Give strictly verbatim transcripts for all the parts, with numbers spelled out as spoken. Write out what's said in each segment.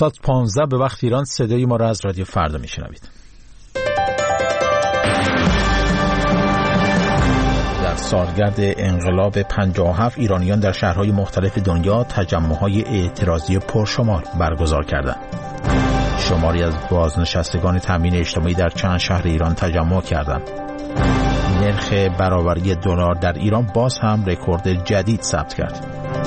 ساعت پانزده به وقت ایران صدای ما را از رادیو فردا میشنوید. در سالگرد انقلاب پنجاه و هفت ایرانیان در شهرهای مختلف دنیا تجمع‌های اعتراضی پرشمار برگزار کردند. شماری از بازنشستگان تامین اجتماعی در چند شهر ایران تجمع کردند. نرخ برابری دلار در ایران باز هم رکورد جدید ثبت کرد.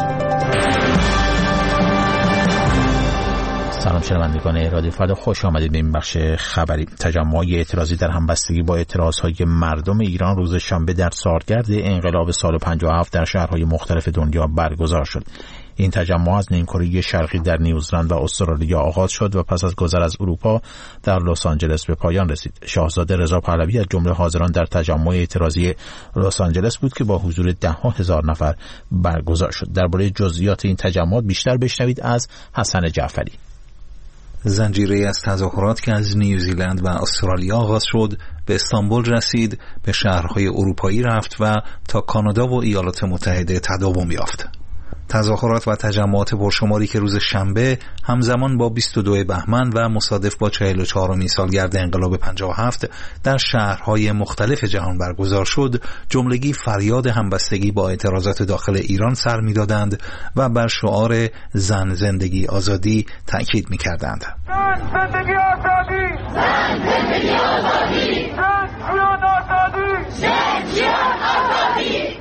سلام شنوندگان رادیو فردا، خوش آمدید به این بخش خبری. تجمع‌های اعتراضی در همبستگی با اعتراضهای مردم ایران روز شنبه در سالگرد انقلاب سال پنجاه و هفت در شهرهای مختلف دنیا برگزار شد. این تجمع از نیمکره شرقی در نیوزلند و استرالیا آغاز شد و پس از گذر از اروپا در لس آنجلس به پایان رسید. شاهزاده رضا پهلوی از جمله حاضران در تجمع اعتراضی لس آنجلس بود که با حضور ده ها هزار نفر برگزار شد. درباره جزئیات این تجمعات بیشتر بشنوید از حسن جعفری. زنجیره از تظاهرات که از نیوزیلند و استرالیا آغاز شد به استانبول رسید، به شهرهای اروپایی رفت و تا کانادا و ایالات متحده تداوم یافت. تظاهرات و تجمعات پرشماری که روز شنبه همزمان با بیست و دو بهمن و مصادف با چهل و چهارمین سالگرد انقلاب پنجاه و هفت در شهرهای مختلف جهان برگزار شد، جملگی فریاد همبستگی با اعتراضات داخل ایران سر می‌دادند و بر شعار زن زندگی آزادی تأکید می‌کردند. زن زندگی آزادی، زن زندگی آزادی، زن جان آزادی، زن جان آزادی،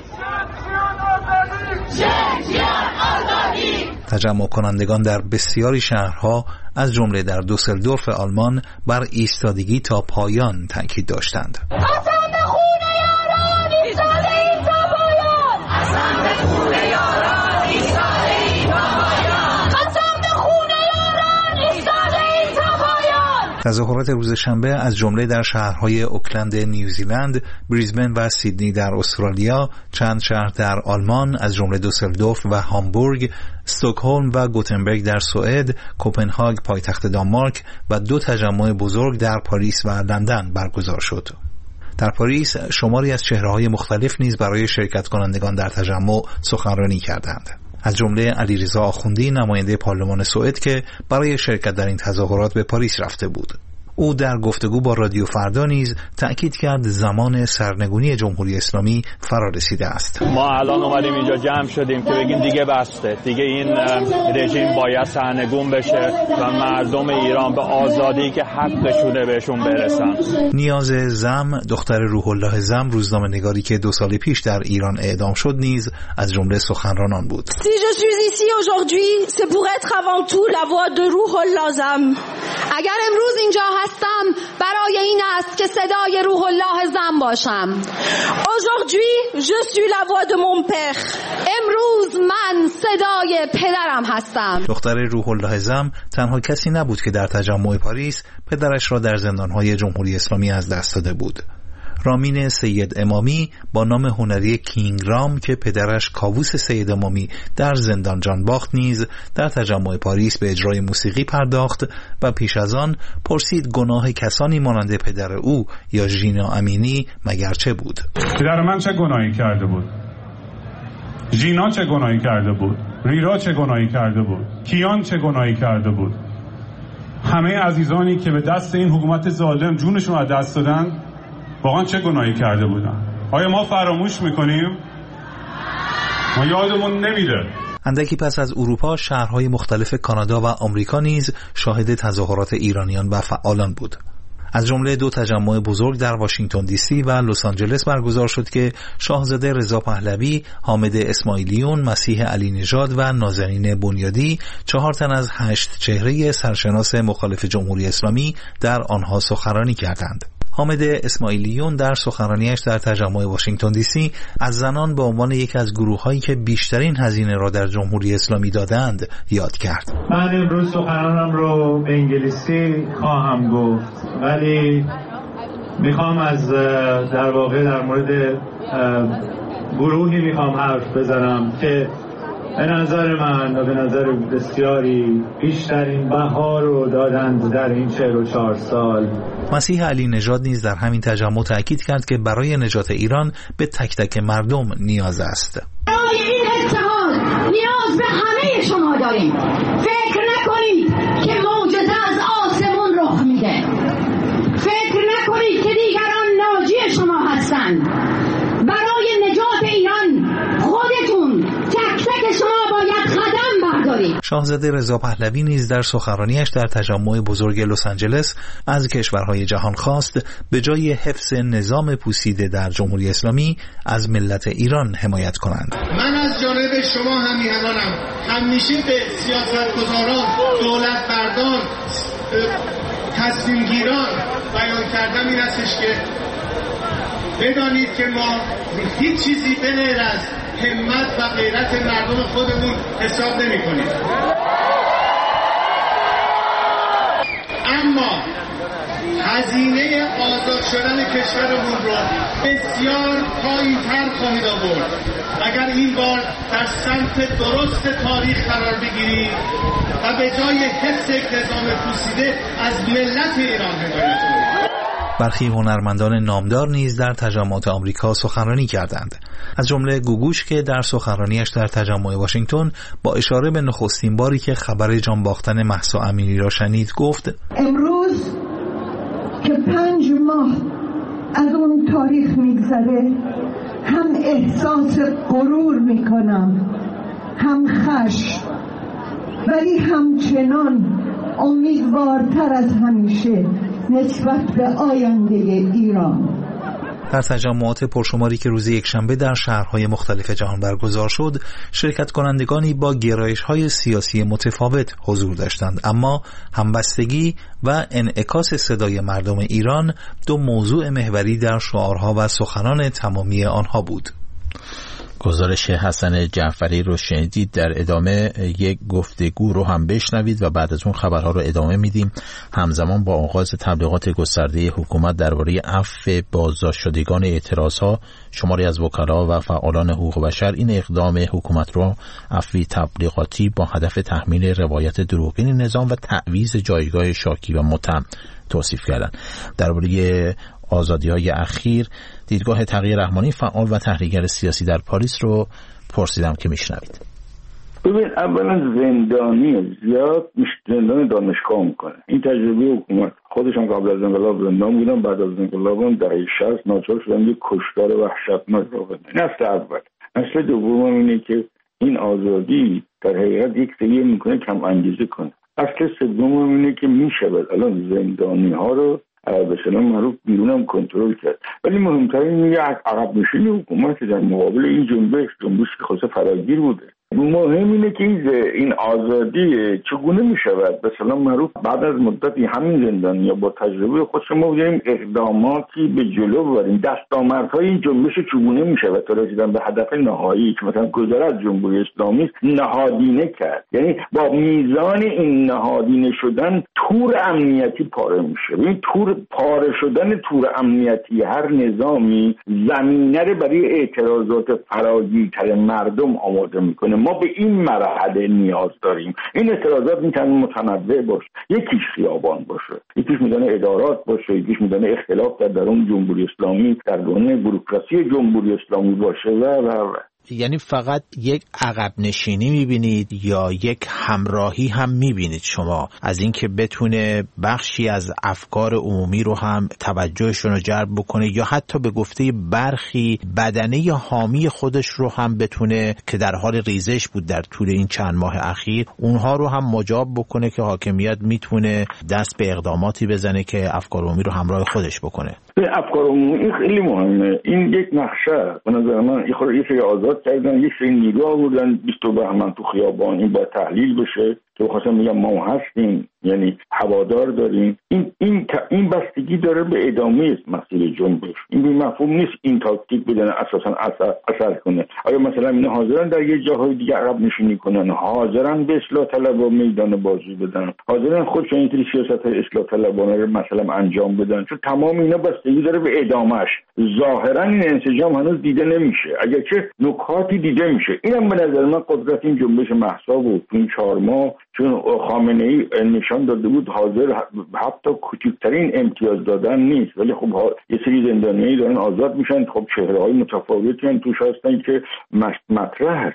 تجمع کنندگان در بسیاری شهرها از جمله در دوسلدورف آلمان بر ایستادگی تا پایان تاکید داشتند. قسم به خون یاران ایستادگی تا پایان، قسم به خون یاران ایستادگی تا پایان، قسم به خون یاران ایستادگی تا پایان. تظاهرات روز شنبه از جمله در شهرهای اوکلند نیوزیلند، بریزبن و سیدنی در استرالیا، چند شهر در آلمان از جمله دوسلدورف و هامبورگ، استکهلم و گوتنبرگ در سوئد، کوپنهاگ پایتخت دانمارک و دو تجمع بزرگ در پاریس و لندن برگزار شد. در پاریس شماری از چهره‌های مختلف نیز برای شرکت کنندگان در تجمع سخنرانی کردند. از جمله علیرضا آخوندی نماینده پارلمان سوئد که برای شرکت در این تظاهرات به پاریس رفته بود. او در گفتگو با رادیو فردا نیز تأکید کرد زمان سرنگونی جمهوری اسلامی فرا رسیده است. ما الان اومدیم اینجا جمع شدیم که بگیم دیگه بسته، دیگه این رژیم باید سرنگون بشه و مردم ایران به آزادی که حقشونه بهشون برسن. نیاز زم، دختر روح الله زم، روزنامه‌نگاری که دو سال پیش در ایران اعدام شد، نیز از جمله سخنرانان بود. Si je suis ici aujourd'hui, c'est pour être avant tout la voix de روح الله زم. اگر امروز اینجا هستم برای این است که صدای روح الله زم باشم. Aujourd'hui je suis la voix de mon père. امروز من صدای پدرم هستم. دختر روح الله زم تنها کسی نبود که در تجمع پاریس پدرش را در زندانهای جمهوری اسلامی از دست داده بود. رامین سید امامی با نام هنری کینگ رام که پدرش کاووس سید امامی در زندان جان باخت نیز در تجمع پاریس به اجرای موسیقی پرداخت و پیش از آن پرسید گناه کسانی مانند پدر او یا ژینا امینی مگر چه بود؟ پدر من چه گناهی کرده بود؟ ژینا چه گناهی کرده بود؟ ریرا چه گناهی کرده بود؟ کیان چه گناهی کرده بود؟ همه عزیزانی که به دست این حکومت ظالم جونشون از دست دادن واقعا چه گناهی کرده بودن؟ آیا ما فراموش میکنیم؟ ما یادمون نمیره. اندکی پس از اروپا شهرهای مختلف کانادا و آمریکا نیز شاهد تظاهرات ایرانیان و فعالان بود. از جمله دو تجمع بزرگ در واشنگتن دی سی و لس آنجلس برگزار شد که شاهزاده رضا پهلوی، حامد اسماعیلیون، مسیح علی نژاد و نازنین بنیادی، چهار تن از هشت چهره سرشناس مخالف جمهوری اسلامی در آنها سخنرانی کردند. حامد اسماعیلیون در سخنرانیش در تجمع واشنگتن دی سی از زنان به عنوان یک از گروه‌هایی که بیشترین هزینه را در جمهوری اسلامی دادند یاد کرد. من امروز سخنرانم رو به انگلیسی خواهم گفت، ولی میخوام از در واقع در مورد گروهی میخوام حرف بزنم که به نظر من و به نظر بسیاری بیشترین بها رو دادند در این چهل و چهار سال. مسیح علی نژاد نیز در همین تجمع تأکید کرد که برای نجات ایران به تک تک مردم نیاز است. برای این اتحاد نیاز به همه شما داریم. فکر نکنید که ما شاهزاده رضا پهلوی نیز در سخنرانیش در تجمع بزرگ لس آنجلس از کشورهای جهان خواست به جای حفظ نظام پوسیده در جمهوری اسلامی از ملت ایران حمایت کنند. من از جانب شما همیهنانم همیشه به سیاستگزاران، دولت مردان، تصمیم گیران بیان کردم این هستش که بدانید که ما هیچ چیزی به غیر از همت و غیرت مردم خودمون حساب نمی کنیم. اما هزینه آزاد شدن کشورمون رو بسیار پایین‌تر خواهید آورد اگر این بار در سمت درست تاریخ قرار بگیرید و به جای حفظ نظام پوسیده از ملت ایران حمایت کنید. برخی هنرمندان نامدار نیز در تجمعات آمریکا سخنرانی کردند. از جمله گوگوش که در سخنرانیش در تجمع واشنگتن با اشاره به نخستین باری که خبر جان باختن مهسا امینی را شنید گفت: امروز که پنج ماه از اون تاریخ میگذره هم احساس غرور میکنم، هم خشم، ولی همچنان امیدوارتر از همیشه نسبت به آینده ایران. در تجمعات پرشماری که روز یکشنبه در شهرهای مختلف جهان برگزار شد، شرکت کنندگانی با گرایش‌های سیاسی متفاوت حضور داشتند، اما همبستگی و انعکاس صدای مردم ایران دو موضوع محوری در شعارها و سخنان تمامی آنها بود. گزارش حسن جعفری رو شنیدید. در ادامه یک گفتگو رو هم بشنوید و بعد از اون خبرها رو ادامه میدیم. همزمان با آغاز تبلیغات گسترده حکومت درباره عفو بازداشت شدگان اعتراضها، شماری از وکلا و فعالان حقوق بشر این اقدام حکومت رو عفوی تبلیغاتی با هدف تحمیل روایت دروغین نظام و تعویض جایگاه شاکی و متهم توصیف کردند. درباره آزادی‌های اخیر دیدگاه تقی رحمانی فعال و تحلیلگر سیاسی در پاریس رو پرسیدم که میشنوید. ببین، اولا زندانی زیاد زندان دانشگاه میکنه. این تجربه حکومت خودشان قبل از انقلاب زندان بودن، بعد از انقلاب هم دهه شصت ناچار شدن یک کشتار وحشتناک رو بدن. نسل اول. نسل دوم اینه که این آزادی در حقیقت یک سری میکنه کم انگیزه کنه. اصل سوم اینه که میشود الان زندانی ها رو به سلام معروف بیرونم کنترل کرد. ولی مهمترین میگه عقب نشینی حکومت در مقابل این جنبش جنبش که خاصه فراگیر بوده. مهم اینه که این آزادی چگونه میشود به سلام معروف بعد از مدتی همین زندانی یا با تجربه خودش ما بگیم اقداماتی به جلو ببریم، دستاوردهای این جنبش چگونه میشود تا رسیدن به هدف نهایی که مثلا گذر از جمهوری اسلامی نهادینه کرد. یعنی با میزان این نهادینه شدن تور امنیتی پاره میشه. این تور پاره شدن تور امنیتی هر نظامی زمینه رو برای اعتراضات فراگیرتر مردم آماده میکنه. ما به این مرحله نیاز داریم. این اعتراضات میتونه متنوع باشه، یکیش خیابان باشه، یکیش میدونه ادارات باشه، یکیش میدونه اختلاف در درون جمهوری اسلامی در درون بوروکراسی جمهوری اسلامی باشه و و یعنی فقط یک عقب نشینی میبینید یا یک همراهی هم میبینید شما از اینکه بتونه بخشی از افکار عمومی رو هم توجهشون رو جلب بکنه یا حتی به گفته برخی بدنه حامی خودش رو هم بتونه که در حال ریزش بود در طول این چند ماه اخیر اونها رو هم مجاب بکنه که حاکمیت میتونه دست به اقداماتی بزنه که افکار عمومی رو همراه خودش بکنه؟ افکار عمومی خیلی مهمه. این یک نقشه به نظر من این خود یه سری آزاد کردن، یک سری نیرو آوردن بیست و بهمن تو خیابان. این باید تحلیل بشه که خواستم میگم ما هستیم، یعنی هوادار داریم. این این این بستگی داره به ادامه مسیر جنبش. این به مفهوم نیست این تاکتیک بدن اساسا اثر اثر کنه. آیا مثلا اینا حاضرن در یه جاهای دیگه عقب نشینی کنن، حاضرن به اصلاح طلبا میدان بازی بدن، حاضرن خودشون این سیاست اصلاح طلبانه رو مثلا انجام بدن، چون تمام اینا بستگی داره به ادامهش. ظاهرا این انسجام هنوز دیده نمیشه، اگرچه نکاتی دیده میشه. اینم به نظر من قدرت این جنبش مهسا بود این چهار ماه، چون خامنه ای نشان داده بود حاضر حتی کوچکترین امتیاز دادن نیست، ولی خب یه سری زندانیایی دارن آزاد میشن. خب چهره‌های متفاوتی هم توش هستن که مطرح هستن.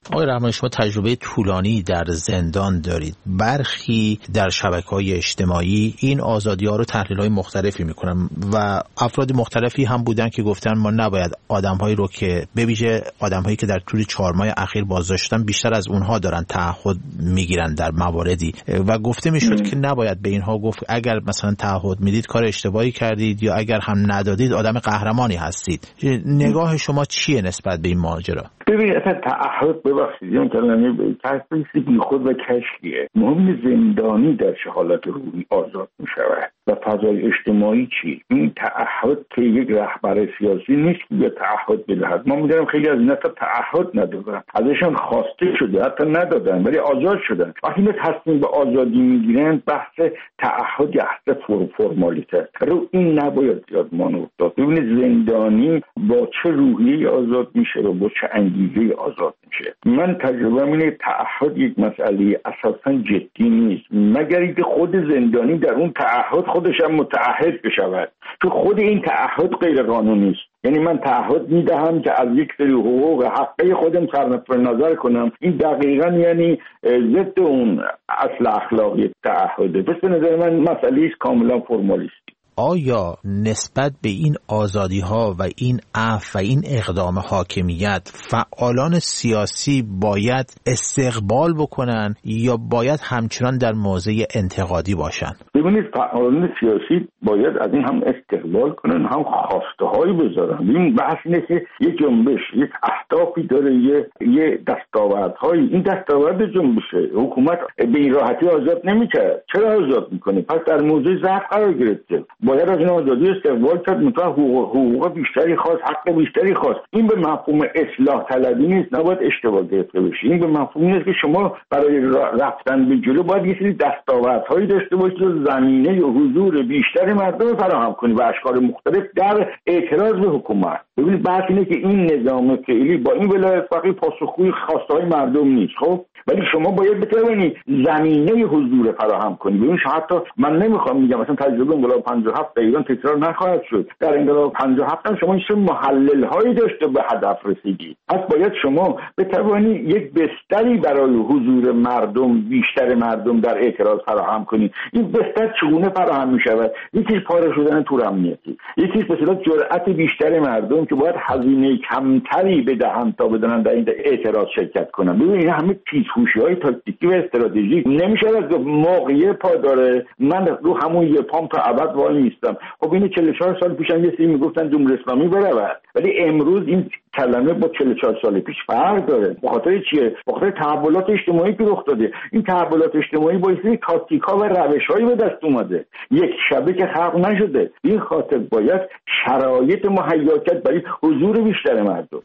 آقای رحمانی، شما تجربه طولانی در زندان دارید. برخی در شبکه‌های اجتماعی این آزادی‌ها رو تحلیل‌های مختلفی می‌کنن و افراد مختلفی هم بودن که گفتن ما نباید آدم‌هایی رو که به ویژه آدم‌هایی که در طول چهار ماه اخیر بازداشت شدن بیشتر از اونها دارن تعهد می‌گیرن در مواردی و گفته می‌شد که نباید به اینها گفت اگر مثلا تعهد میدید کار اشتباهی کردید یا اگر هم ندادید آدم قهرمانی هستید. نگاه شما چیه نسبت به این ماجرا؟ ببینید اصلا تعهد ببخشید این کلمه تحصیل بی خود و کشفیه. مهم زندانی در چه حالت روحی آزاد می شود و فضای اجتماعی چی؟ این تعهد که یک رهبر سیاسی نیست که به تعهد بدهد. ما می‌دونیم خیلی از اینا تا تعهد ندادن، ازشان خواسته شده، حتی ندادن ولی آزاد شدن. وقتی به تصمیم به آزادی میگیرن بحث تعهد یا بحث فرمالیته رو این نباید زیاد مانور داد. ببینید زندانی با چه روحیه‌ای آزاد میشه و با چه انگیزه‌ای آزاد میشه. من تجربه اینه تعهد یک مسئله اساساً جدی نیست مگر اینکه خود زندانی در اون تعهد خودش هم متعهد بشود، چون خود این تعهد غیر قانونی است. یعنی من تعهد میدهم که از یک سری حقوق حقه خودم صرف نظر کنم، این دقیقاً یعنی ضد اون اصل اخلاقی تعهده. پس به نظر من مسئله کاملا فرمالیستی. آیا نسبت به این آزادی ها و این عفو و این اقدام حاکمیت فعالان سیاسی باید استقبال بکنن یا باید همچنان در موضع انتقادی باشن؟ ببینید فعالان سیاسی باید از این هم استقبال کنن هم خواسته هایی بذارن. این بحث اینه که یک جنبش یک اهدافی داره، یه یه دستاوردهایی، این دستاورد جنبشه حکومت به این راحتی آزاد نمیشه. چرا آزاد میکنه؟ پس در موضع ضعف قرار گرفته، باید از این آزادی استقبال کرد، مطلب حقوق, حقوق بیشتری خواست، حق بیشتری خواست. این به مفهوم اصلاح طلبی نیست، نباید اشتباه گرفته بشه. این به مفهوم نیست که شما برای رفتن به جلو باید یه سری دستاوردهایی داشته باشید و زمینه و حضور بیشتر مردم فراهم کنید و اشکال مختلف در اعتراض به حکومت. ببینید بحث اینه که این نظام فعلی با این ولایت فقیه پاسخگوی خواسته‌های مردم نیست، خب ولی شما باید بتوانید زمینه حضور فراهم کنید. ببین حتی من نمیخوام میگم مثلا تجربه انقلاب پنجاه و هفت در ایران تکرار نخواهد شد. در انقلاب پنجاه و هفت هم شما این محلل هایی داشته به هدف رسیدید. پس باید شما بتوانید یک بستری برای حضور مردم بیشتر مردم در اعتراض فراهم کنید. این بستر چگونه فراهم میشود؟ یکیش پاره شدن تور امنیتی، یکیش به اصطلاح جرأت بیشتر مردم که باید هزینه کمتری بدهند تا بدونن در این اعتراض شرکت کنن. ببینید همه پیچ‌خوشی‌های تاکتیکی و استراتژیک نمیشه از موقعیت پا داره من رو همون یه پام تا ابد وای نیستم. خب این چهل و چهار سال پیش هم یه سری میگفتن جمهوری اسلامی برود، ولی امروز این کلمه با چهل و چهار سال پیش فرق داره. به خاطر چیه؟ به خاطر تحولات اجتماعی که رخ داده. این تحولات اجتماعی با سری تاکتیک‌ها و روش‌هایی به دست اومده، یک شبه که خلق نشده. این خاطر باید شرایط مهیا کرد برای حضور بیشتر مردم.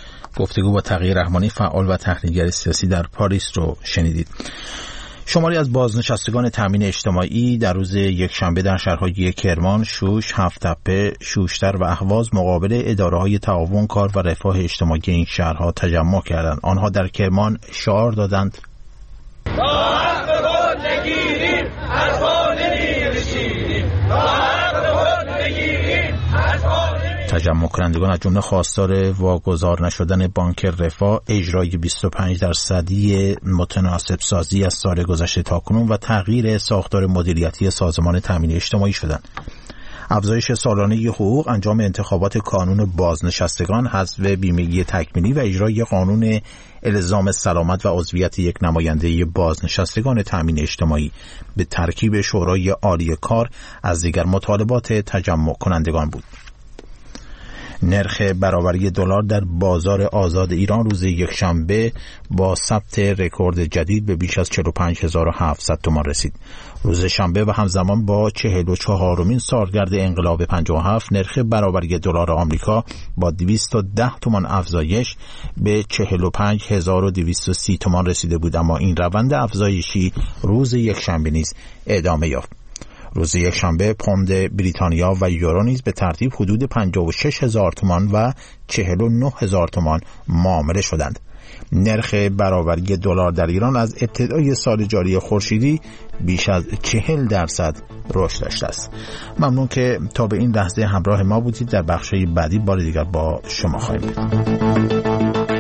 گفتگو با تقی رحمانی، فعال و تحلیلگر سیاسی در پاریس رو شنیدید. شماری از بازنشستگان تامین اجتماعی در روز یکشنبه در شهرهای کرمان، شوش، هفت‌تپه، شوشتر و اهواز مقابل اداره‌های تعاون کار و رفاه اجتماعی این شهرها تجمع کردند. آنها در کرمان شعار دادند: تا حق خود نگیریم از پا نمی‌نشینیم، تا حق خود نگیریم از پا نمی‌نشینیم. تجمع کنندگان از جمله خواستار واگذار نشدن بانک رفاه، اجرای بیست و پنج درصدی متناسب سازی از سال گذشته تاکنون و تغییر ساختار مدیریتی سازمان تامین اجتماعی شدند. افزایش سالانه حقوق، انجام انتخابات کانون بازنشستگان، حذف بیمگی تکمیلی و اجرای قانون الزام سلامت و عضویت یک نماینده بازنشستگان تامین اجتماعی به ترکیب شورای عالی کار از دیگر مطالبات تجمع کنندگان بود. نرخ برابری دلار در بازار آزاد ایران روز یکشنبه با ثبت رکورد جدید به بیش از چهل و پنج هزار و هفتصد تومان رسید. روز شنبه و همزمان با چهل و چهارمین سالگرد انقلاب پنجاه و هفت نرخ برابری دلار آمریکا با دویست و ده تومان افزایش به چهل و پنج هزار و دویست و سی تومان رسیده بود، اما این روند افزایشی روز یکشنبه نیز ادامه یافت. روز یکشنبه پوند بریتانیا و یورو نیز به ترتیب حدود پنجاه و شش هزار تومان و چهل و نه هزار تومان معامله شدند. نرخ برابری دلار در ایران از ابتدای سال جاری خورشیدی بیش از چهل درصد رشد داشته است. ممنون که تا به این لحظه همراه ما بودید. در بخش‌های بعدی بار دیگر با شما خواهیم بود.